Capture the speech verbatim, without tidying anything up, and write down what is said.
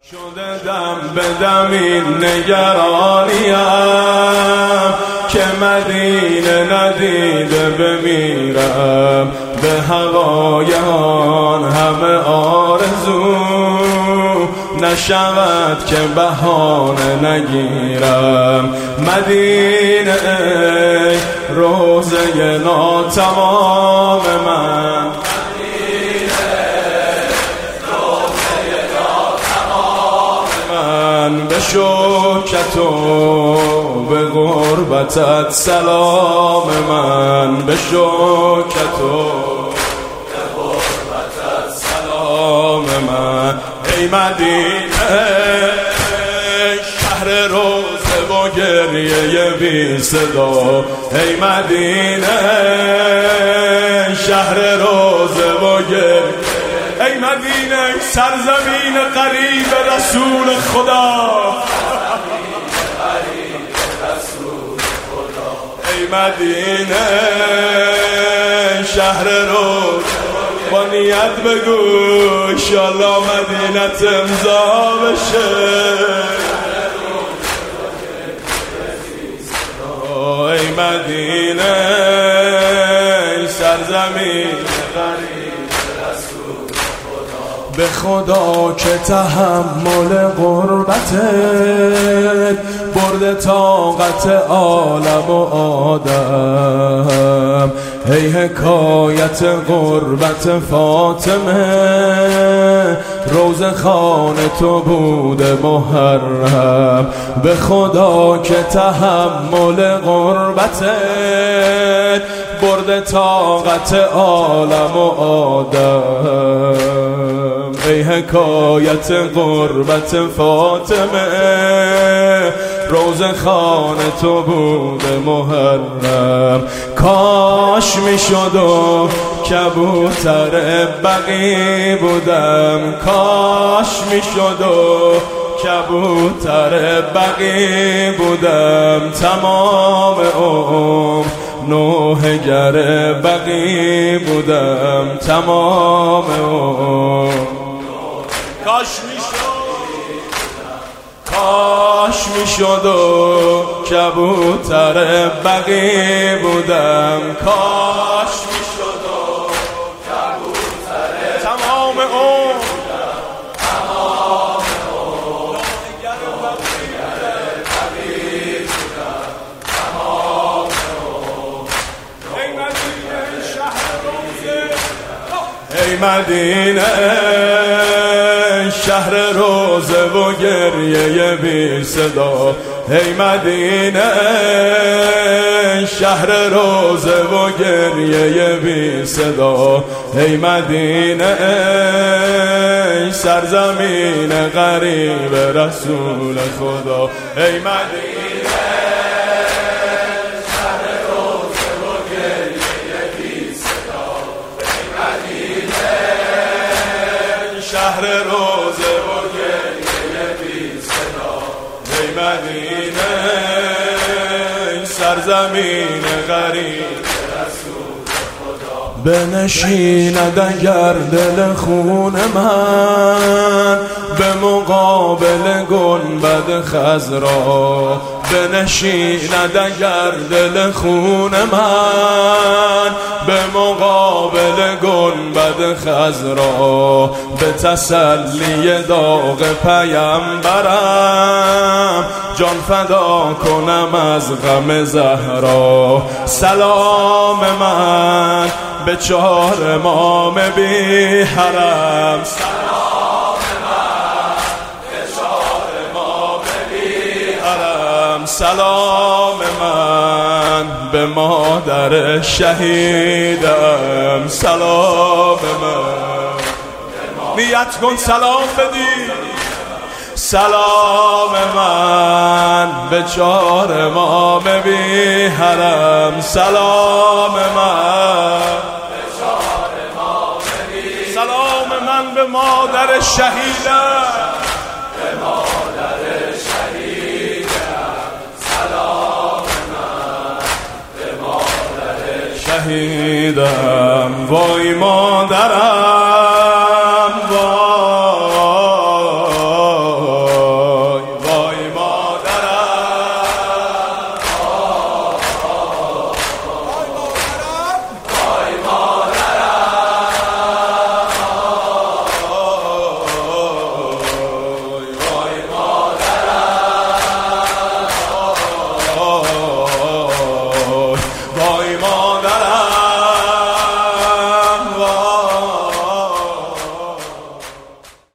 شده دم به دم این نگرانیم که مدینه ندیده بمیرم، به هوای آن همه آرزو نشود که بهانه نگیرم. مدینه ای روزه ناتمام من، به شوکت و به غربتت سلام من، به شوکت و به غربتت سلام من. ای مدینه شهر روزه و گریه بی صدا، ای مدینه شهر روزه و گریه، ای مدینه سرزمین قریب رسول خدا، ای مدینه شهر روز با نیت بگو انشالله مدینت امضا بشه. ای مدینه سرزمین قریب به خدا که تحمل غربتت برده طاقت عالم و آدم. ای حکایت غربت فاطمه روزه خانه تو بوده محرم، به خدا که تحمل غربتت برده طاقت عالم و آدم. ای حکایت غربت فاطمه روزه خانه تو بوده محرم. کاش میشد و کبوتر بقی بودم، کاش میشد و کبوتر بقی بودم، تمام عمر نوحه گر بقی بودم، تمام عمر. کاش میشد، کاش میشد و کبوتر بقی بودم، کاش میشد و کبوتر تمام عمر، تمام عمر گر بقی بودم، تمام عمر. ای مدینه شهر روزه، ای مدینه شهر روزه و گریه بی صدا، ای مدینه شهر روزه و گریه بی صدا، ای مدینه سرزمین غریب رسول خدا، ای مدینه شهر روزه و گریه بی صدا، ای مدینه شهر روزه و گریه بی صدا، ای مدینه سرزمین غریب رسول خدا. بنشیند اگر دل خون من به مقابل گنبد خضرا، بنشیند اگر دل خون من به مقابل گنبد خضرا، به تسلی داغ پیمبرم جان فدا کنم از غم زهرا. سلام من به چهار امام بی حرم، سلام من به چهار امام بی حرم، سلام من به مادر شهیدم، سلام من نیت کن سلام بدی. سلام من به چهار امام بی حرم، سلام من به چهار امام بی، سلام من به مادر شهیدم، به مادر شهیدم، سلام من به مادر شهیدم. وای مادرم